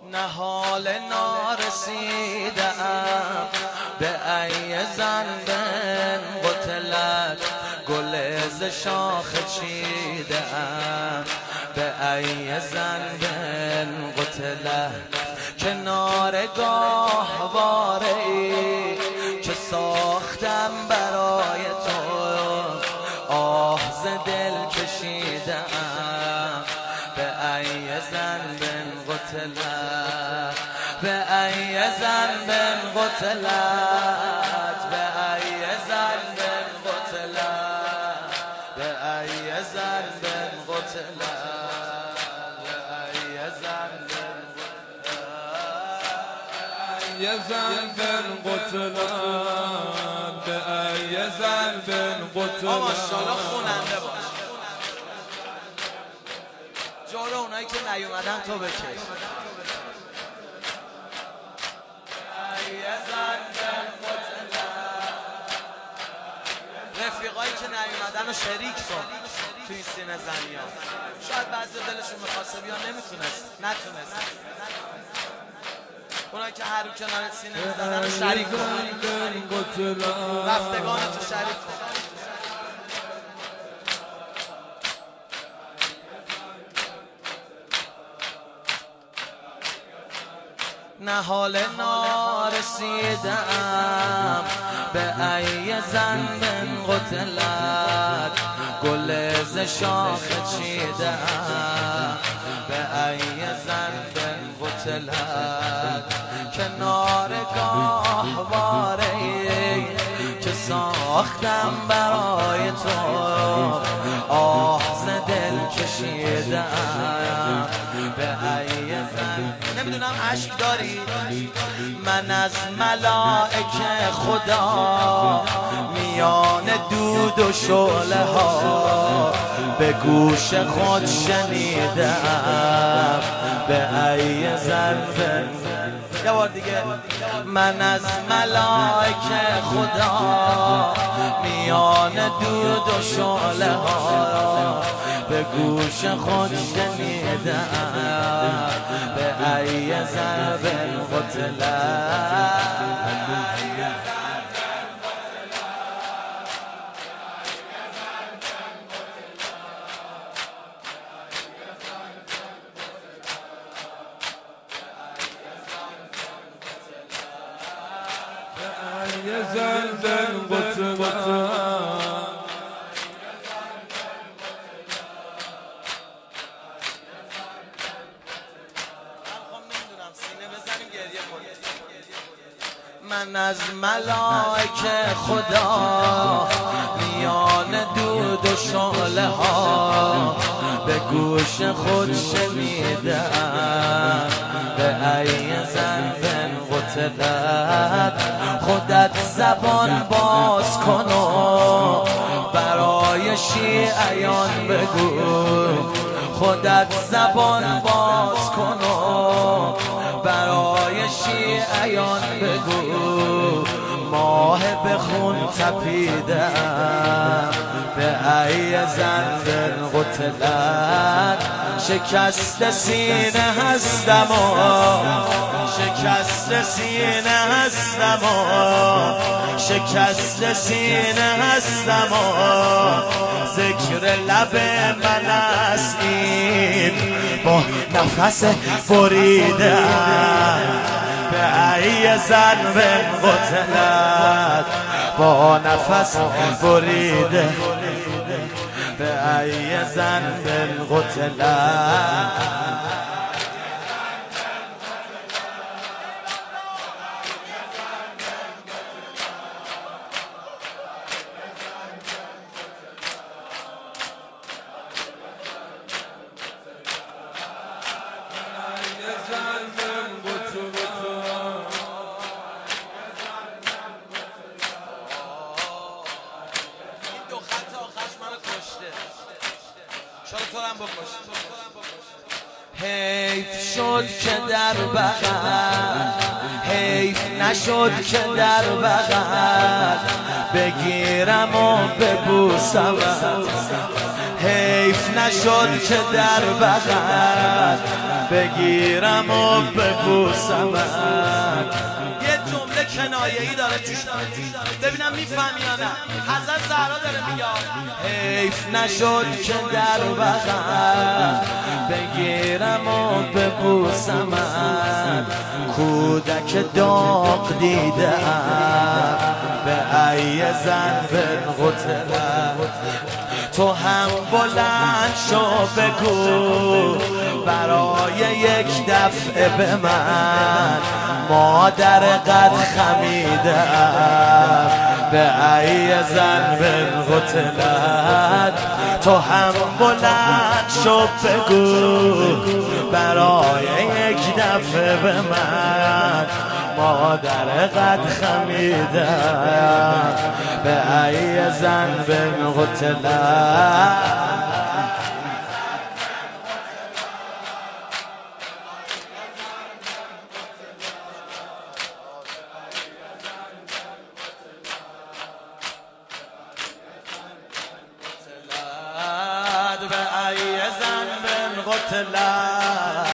نهال نارسیدم به ای ذنب قتلت، گل ز شاخ چیدم به ای ذنب قتلت. کنار گاهواره ای که ساختم برای تو، آه ز دل کشیدم به ای ذنب قتلت، به ای ذنب قتلت، به ای ذنب قتلت، به ای ذنب قتلت، به ای ذنب ای ذنب قتلت، به ای ذنب قتلت. ماشاءالله خوننده باش. جور اونایی که نیومدن تو بکش. رفیقایی که نیومدن و شریک کن توی سینه زنی ها. شاید بعضی دلشون میخواسته بیان نتونست. اونایی که هر رو کنار سینه میزدن و شریک کن، رفتگان تو شریک کن. نهال نارسیدم به ای ذنب قتلت، گل ز شاخ چیدم به ای ذنب قتلت. کنار گاهواره ای که ساختم برای تو، آه ز دل کشیدم به ای ذنب. نمیدونم عشق داری؟ من از ملائکه خدا میان دود و شعله ها به گوش خود شنیدم به ای ذنب. یه بار دیگه. من از ملائکه خدا میان دود و شعله ها به گوش خود شنیدم به ای ذنب قتلت. ای ذنب قتلت. من از ملائکه خدا میان دود و شعله ها به گوش خود شنیدم به ای ذنب قتلت. خودت زبان باز کن و برای شیعیان بگو، خودت زبان باز کن و برای شیعیان بگو، ماه به خون تپیدم به ای ذنب قتلت. شکست سینه هستم و شکست سینه هستم و شکست سینه هستم و ذکر لب من است این با نفس بریده به ای ذنب قتلت، با نفس بریده به ای ذنب قتلت. حیف شد که در بغل، حیف نشد که در بغل بگیرم و ببوسم، حیف نشد که در بغل بگیرم و ببوسمت. یه جمله کنایه‌ای داره توش، ببینم میفهمی یا نه. حضرت زهرا داره میگه حیف نشد که در بغل بگیرم و ببوسمت. کودک داغ دیدم به ای ذنب قتلت. تو هم بلند شو بگو برای یک دفعه به من مادر قد خمیدم به ای ذنب قتلت. تو هم بلند شو بگو برای یک دفعه به من مادر قد خمیدم به ای ذنب قتلت. به ای ذنب قتلت.